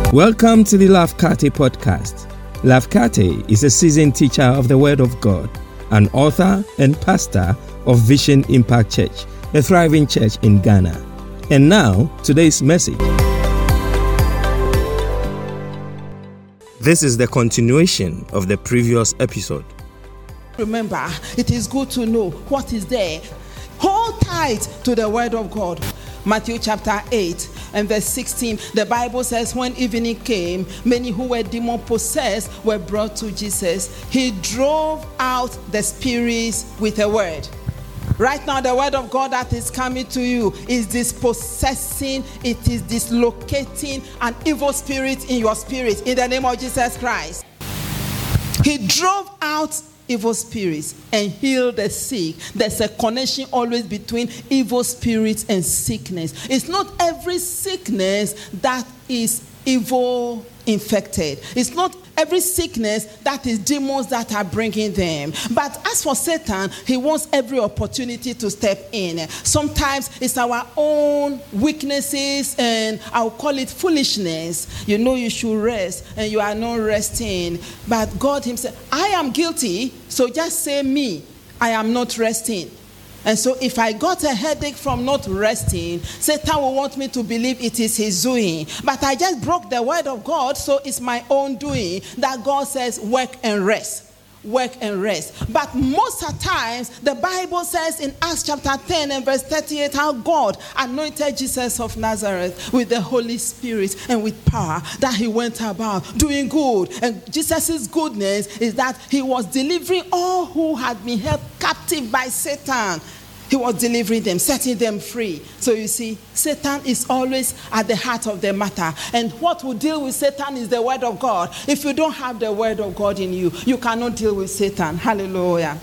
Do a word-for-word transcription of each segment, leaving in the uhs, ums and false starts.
Welcome to the Lafcate podcast. Lafcate is a seasoned teacher of the Word of God, an author and pastor of Vision Impact Church, a thriving church in Ghana. And now, today's message. This is the continuation of the previous episode. Remember, it is good to know what is there. Hold tight to the Word of God. Matthew chapter eight and verse sixteen, the Bible says, when evening came, many who were demon-possessed were brought to Jesus. He drove out the spirits with a word. Right now, the word of God that is coming to you is dispossessing, it is dislocating an evil spirit in your spirit in the name of Jesus Christ. He drove out evil spirits and heal the sick. There's a connection always between evil spirits and sickness. It's not every sickness that is evil infected. It's not every sickness that is demons that are bringing them. But as for Satan, he wants every opportunity to step in. Sometimes it's our own weaknesses and I'll call it foolishness. You know you should rest and you are not resting. But God himself, I am guilty, so just say me, I am not resting. And so if I got a headache from not resting, Satan will want me to believe it is his doing. But I just broke the word of God, so it's my own doing. That God says, work and rest. Work and rest. But most of the times, the Bible says in Acts chapter ten and verse thirty-eight, how God anointed Jesus of Nazareth with the Holy Spirit and with power, that he went about doing good. And Jesus' goodness is that he was delivering all who had been held captive by Satan. He was delivering them, setting them free. So you see, Satan is always at the heart of the matter. And what will deal with Satan is the word of God. If you don't have the word of God in you, you cannot deal with Satan. Hallelujah.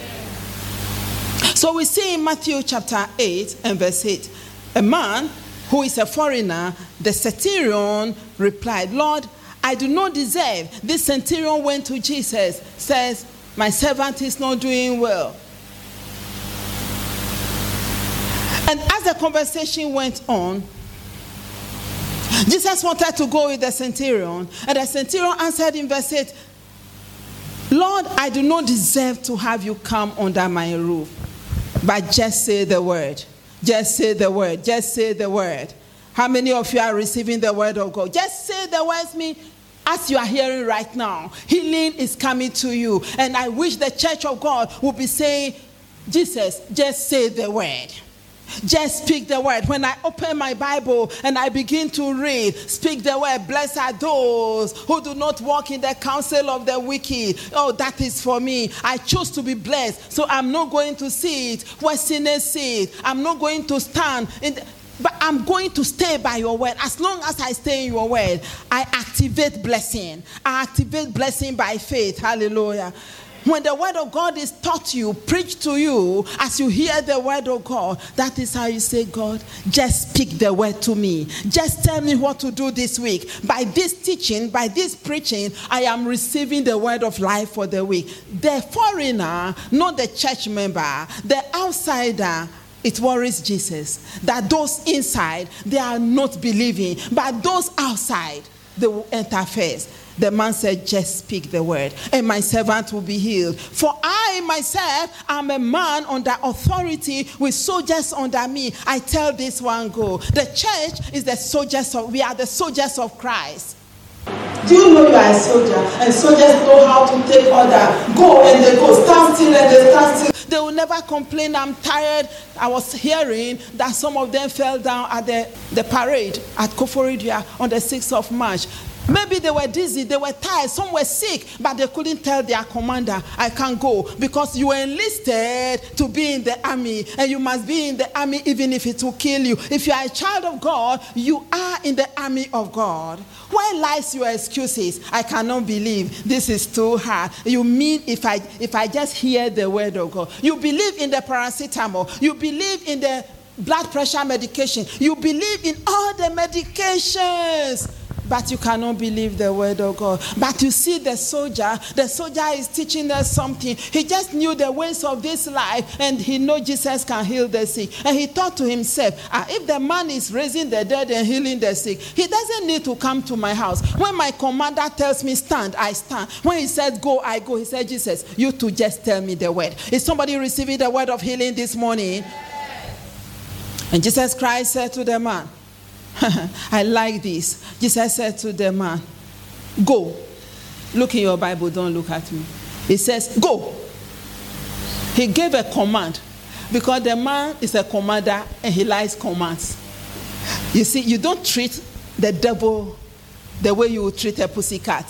So we see in Matthew chapter eight and verse eight, a man who is a foreigner, the centurion replied, Lord, I do not deserve. This centurion went to Jesus, says, my servant is not doing well. And as the conversation went on, Jesus wanted to go with the centurion. And the centurion answered in verse eight, Lord, I do not deserve to have you come under my roof. But just say the word. Just say the word. Just say the word. How many of you are receiving the word of God? Just say the words me. As you are hearing right now, healing is coming to you. And I wish the church of God would be saying, Jesus, just say the word. Just speak the word. When I open my Bible and I begin to read, speak the word. Blessed are those who do not walk in the counsel of the wicked. Oh, that is for me. I choose to be blessed. So I'm not going to see it where sinners see it. I'm not going to stand in the, but I'm going to stay by your word. As long as I stay in your word, I activate blessing. I activate blessing by faith. Hallelujah. When the word of God is taught you, preached to you, as you hear the word of God, that is how you say, God, just speak the word to me. Just tell me what to do this week. By this teaching, by this preaching, I am receiving the word of life for the week. The foreigner, not the church member, the outsider, it worries Jesus that those inside, they are not believing, but those outside, they will enter first. The man said, just speak the word, and my servant will be healed. For I myself am a man under authority with soldiers under me. I tell this one, go. The church is the soldiers of, we are the soldiers of Christ. Do you know you are a soldier? And soldiers know how to take order. Go and they go. Stand still and they stand still. They will never complain, I'm tired. I was hearing that some of them fell down at the, the parade at Koforidua on the sixth of March. Maybe they were dizzy, they were tired, some were sick, but they couldn't tell their commander, I can't go, because you were enlisted to be in the army, and you must be in the army even if it will kill you. If you are a child of God, you are in the army of God. Where lies your excuses? I cannot believe, this is too hard. You mean if I if I just hear the word of God? You believe in the paracetamol, you believe in the blood pressure medication, you believe in all the medications. but you cannot believe the word of God. But you see the soldier, the soldier is teaching us something. He just knew the ways of this life, and he knows Jesus can heal the sick. And he thought to himself, ah, if the man is raising the dead and healing the sick, he doesn't need to come to my house. When my commander tells me stand, I stand. When he says go, I go. He said, Jesus, you too just tell me the word. Is somebody receiving the word of healing this morning? And Jesus Christ said to the man, I like this. Jesus said to the man, go. Look in your Bible, don't look at me. He says, go. He gave a command because the man is a commander and he likes commands. You see, you don't treat the devil the way you would treat a pussycat.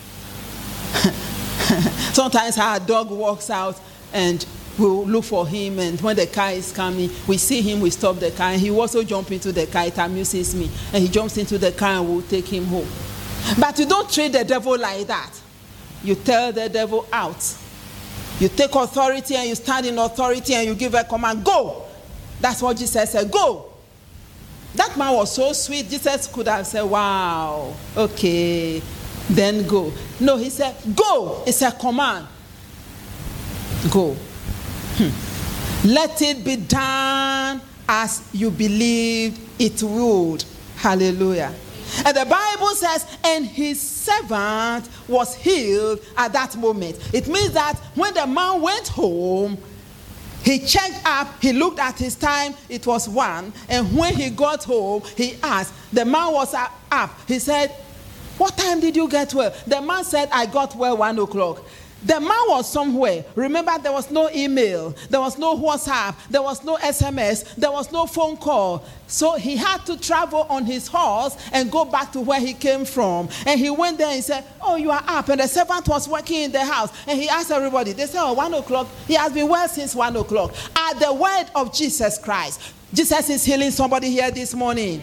Sometimes our dog walks out and we'll look for him, and when the car is coming, we see him, we stop the car, and he also jumps into the car. It amuses me. And he jumps into the car and we'll take him home. But you don't treat the devil like that. You tell the devil out. You take authority and you stand in authority and you give a command, go. That's what Jesus said, go. That man was so sweet. Jesus could have said, wow, okay, then go. No, he said, go. It's a command. Go. Hmm. Let it be done as you believed it would. Hallelujah. And the Bible says, and his servant was healed at that moment. It means that when the man went home, he checked up, he looked at his time, it was one. And when he got home, he asked, the man was up. He said, what time did you get well? The man said, I got well one o'clock. The man was somewhere. Remember, there was no email. There was no WhatsApp. There was no S M S. There was no phone call. So he had to travel on his horse and go back to where he came from. And he went there and said, oh, you are up. And the servant was working in the house. And he asked everybody. They said, oh, one o'clock. He has been well since one o'clock. At the word of Jesus Christ. Jesus is healing somebody here this morning.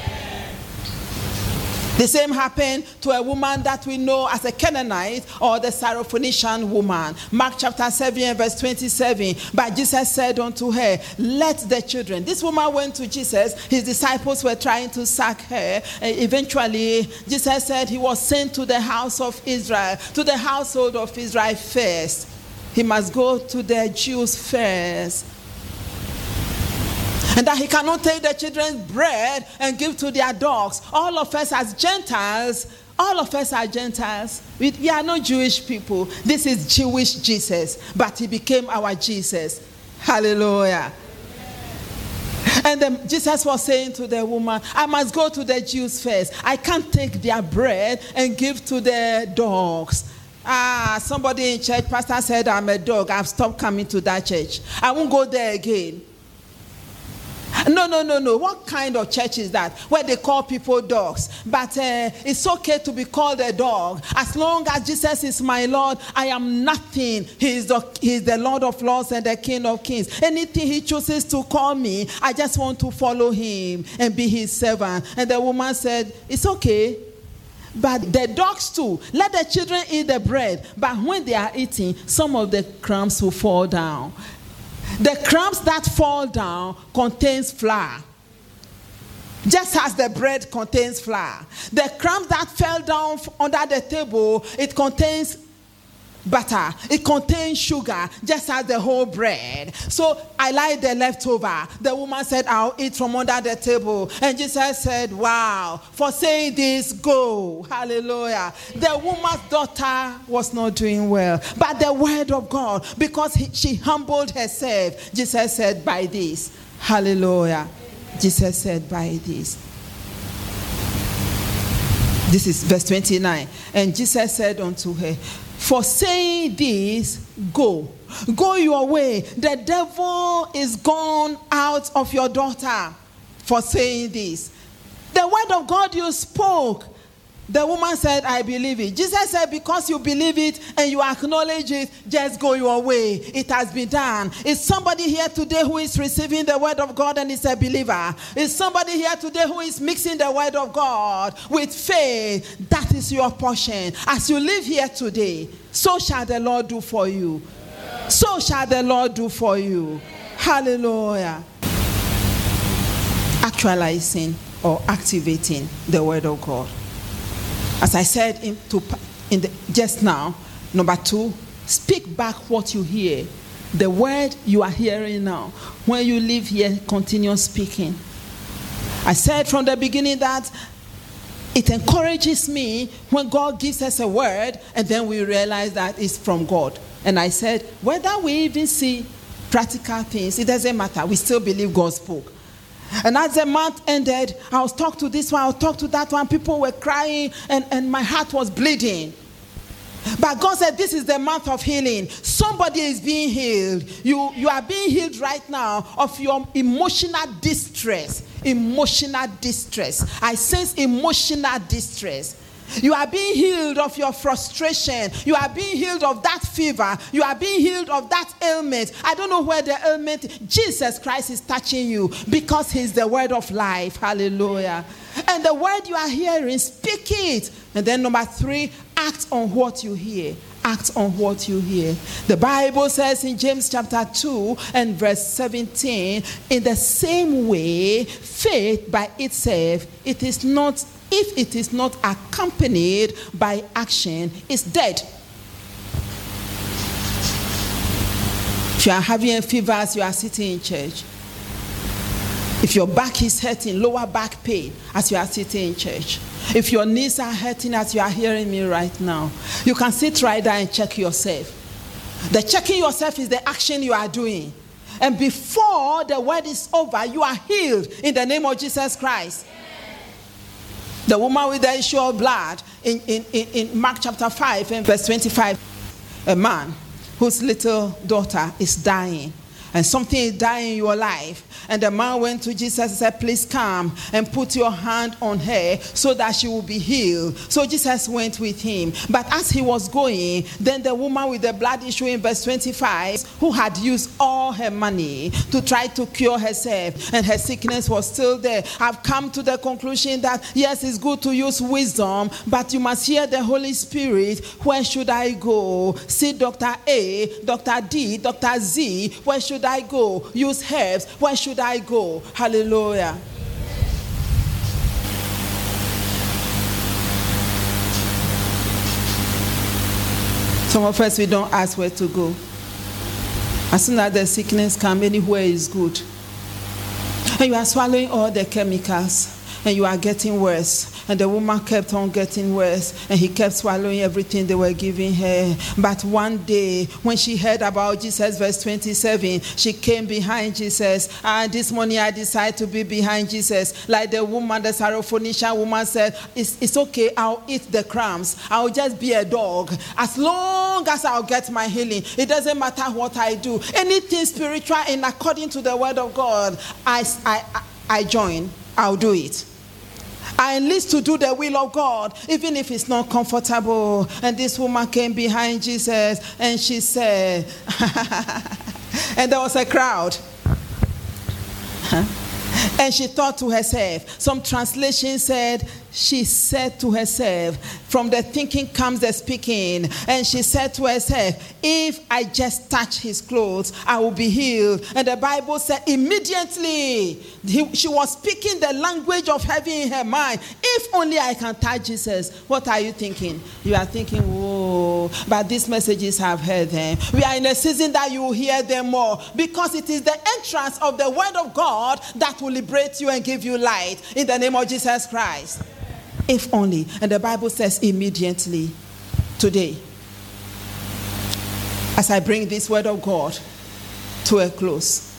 The same happened to a woman that we know as a Canaanite or the Syrophoenician woman. Mark chapter seven verse twenty-seven. But Jesus said unto her, let the children. This woman went to Jesus. His disciples were trying to sack her. And eventually, Jesus said he was sent to the house of Israel, to the household of Israel first. He must go to the Jews first. And that he cannot take the children's bread and give to their dogs. All of us as Gentiles, all of us are Gentiles. We, we are not Jewish people. This is Jewish Jesus, but he became our Jesus. Hallelujah. And then Jesus was saying to the woman, I must go to the Jews first. I can't take their bread and give to the dogs. Ah, somebody in church, pastor said, I'm a dog. I've stopped coming to that church. I won't go there again. No, no, no, no. What kind of church is that? Where they call people dogs. But uh, it's okay to be called a dog. As long as Jesus is my Lord, I am nothing. He is the, he is the Lord of Lords and the King of Kings. Anything he chooses to call me, I just want to follow him and be his servant. And the woman said, it's okay. But the dogs too, let the children eat the bread. But when they are eating, some of the crumbs will fall down. The crumbs that fall down contains flour. Just as the bread contains flour. The crumbs that fell down under the table, it contains butter. It contains sugar, just as the whole bread. So I like the leftover. The woman said, I'll eat from under the table. And Jesus said, wow, for saying this, go. Hallelujah. The woman's daughter was not doing well. But the word of God, because he, she humbled herself, Jesus said, by this. Hallelujah. Jesus said, by this. This is verse twenty-nine. And Jesus said unto her, for saying this, go. Go your way. The devil is gone out of your daughter for saying this. The word of God you spoke. The woman said, I believe it. Jesus said, because you believe it and you acknowledge it, just go your way. It has been done. Is somebody here today who is receiving the word of God and is a believer? Is somebody here today who is mixing the word of God with faith? That is your portion. As you live here today, so shall the Lord do for you. So shall the Lord do for you. Hallelujah. Actualizing or activating the word of God. As I said in, to, in the, just now, number two, speak back what you hear. The word you are hearing now. When you leave here, continue speaking. I said from the beginning that it encourages me when God gives us a word and then we realize that it's from God. And I said, whether we even see practical things, it doesn't matter. We still believe God spoke. And as the month ended, I was talking to this one, I was talking to that one. People were crying and, and my heart was bleeding. But God said, this is the month of healing. Somebody is being healed. You, you are being healed right now of your emotional distress. Emotional distress. I sense emotional distress. You are being healed of your frustration. You are being healed of that fever. You are being healed of that ailment. I don't know where the ailment, Jesus Christ is touching you because he's the word of life. Hallelujah. And the word you are hearing, speak it. And then number three, act on what you hear. Act on what you hear. The Bible says in James chapter two and verse seventeen, in the same way, faith by itself, it is not, if it is not accompanied by action, is dead. If you are having a fever as you are sitting in church, if your back is hurting, lower back pain as you are sitting in church, if your knees are hurting as you are hearing me right now, you can sit right there and check yourself. The checking yourself is the action you are doing. And before the word is over, you are healed in the name of Jesus Christ. The woman with the issue of blood in, in, in, in Mark chapter five and verse twenty-five, a man whose little daughter is dying. And something is dying in your life. And the man went to Jesus and said, please come and put your hand on her so that she will be healed. So Jesus went with him. But as he was going, then the woman with the blood issue in verse twenty-five, who had used all her money to try to cure herself, and her sickness was still there, have come to the conclusion that, yes, it's good to use wisdom, but you must hear the Holy Spirit. Where should I go? See Doctor A, Doctor D, Doctor Z. Where should I go? Use herbs. Where should I go? Hallelujah. Some of us, we don't ask where to go. As soon as the sickness comes, anywhere is good. And you are swallowing all the chemicals, and you are getting worse. And the woman kept on getting worse, and he kept swallowing everything they were giving her. But one day, when she heard about Jesus, verse twenty-seven, she came behind Jesus. And this morning I decided to be behind Jesus. Like the woman, the Syrophoenician woman said, it's, it's okay, I'll eat the crumbs. I'll just be a dog. As long as I'll get my healing, it doesn't matter what I do. Anything spiritual and according to the word of God, I, I, I join. I'll do it. I enlist to do the will of God, even if it's not comfortable. And this woman came behind Jesus and she said, and there was a crowd. And she thought to herself, some translation said, she said to herself, from the thinking comes the speaking. And she said to herself, if I just touch his clothes, I will be healed. And the Bible said immediately, he, she was speaking the language of heaven in her mind. If only I can touch Jesus. What are you thinking? You are thinking, whoa, but these messages have heard them. We are in a season that you will hear them more, because it is the entrance of the word of God that will liberate you and give you light in the name of Jesus Christ. If only. And the Bible says immediately. Today, as I bring this word of God to a close,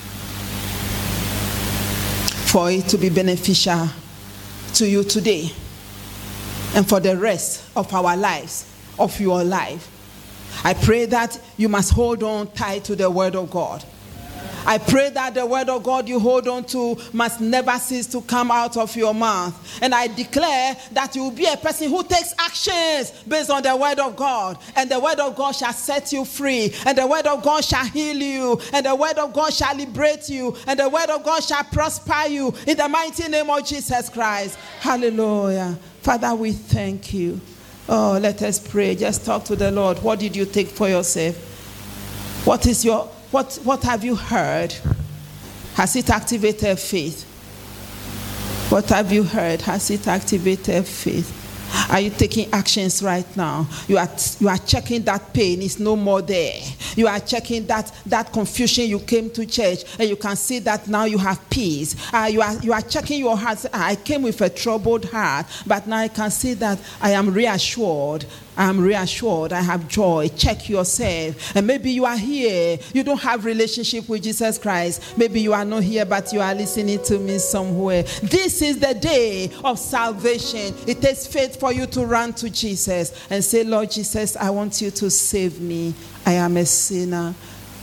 for it to be beneficial to you today and for the rest of our lives, of your life, I pray that you must hold on tight to the word of God. I pray that the word of God you hold on to must never cease to come out of your mouth. And I declare that you will be a person who takes actions based on the word of God. And the word of God shall set you free. And the word of God shall heal you. And the word of God shall liberate you. And the word of God shall prosper you. In the mighty name of Jesus Christ. Hallelujah. Father, we thank you. Oh, let us pray. Just talk to the Lord. What did you take for yourself? What is your... What, what have you heard? Has it activated faith? What have you heard? Has it activated faith? Are you taking actions right now? You are you are checking that pain is no more there. You are checking that that confusion you came to church, and you can see that now you have peace. Uh, you are you are checking your heart. I came with a troubled heart, but now I can see that I am reassured. I am reassured. I have joy. Check yourself. And maybe you are here. You don't have relationship with Jesus Christ. Maybe you are not here, but you are listening to me somewhere. This is the day of salvation. It takes faith for you to run to Jesus and say, Lord Jesus, I want you to save me. I am a sinner.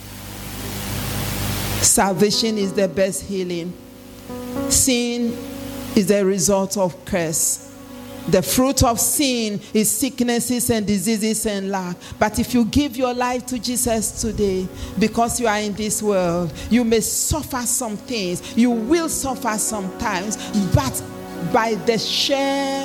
Salvation is the best healing. Sin is the result of curse. The fruit of sin is sicknesses and diseases and lack. But if you give your life to Jesus today, because you are in this world, you may suffer some things. You will suffer sometimes, but by the sheer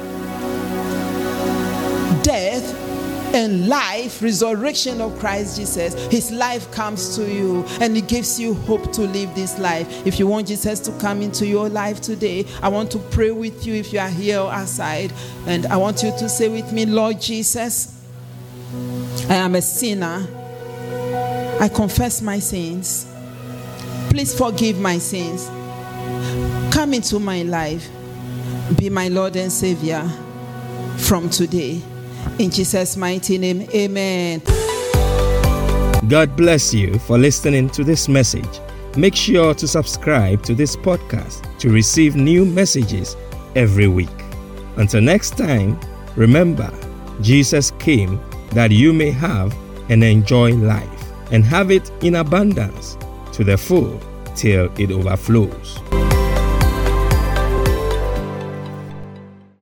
death and life, resurrection of Christ Jesus, his life comes to you and it gives you hope to live this life. If you want Jesus to come into your life today, I want to pray with you if you are here or outside. And I want you to say with me, Lord Jesus, I am a sinner. I confess my sins. Please forgive my sins. Come into my life. Be my Lord and Savior from today. In Jesus' mighty name, amen. God bless you for listening to this message. Make sure to subscribe to this podcast to receive new messages every week. Until next time, remember, Jesus came that you may have and enjoy life, and have it in abundance to the full till it overflows.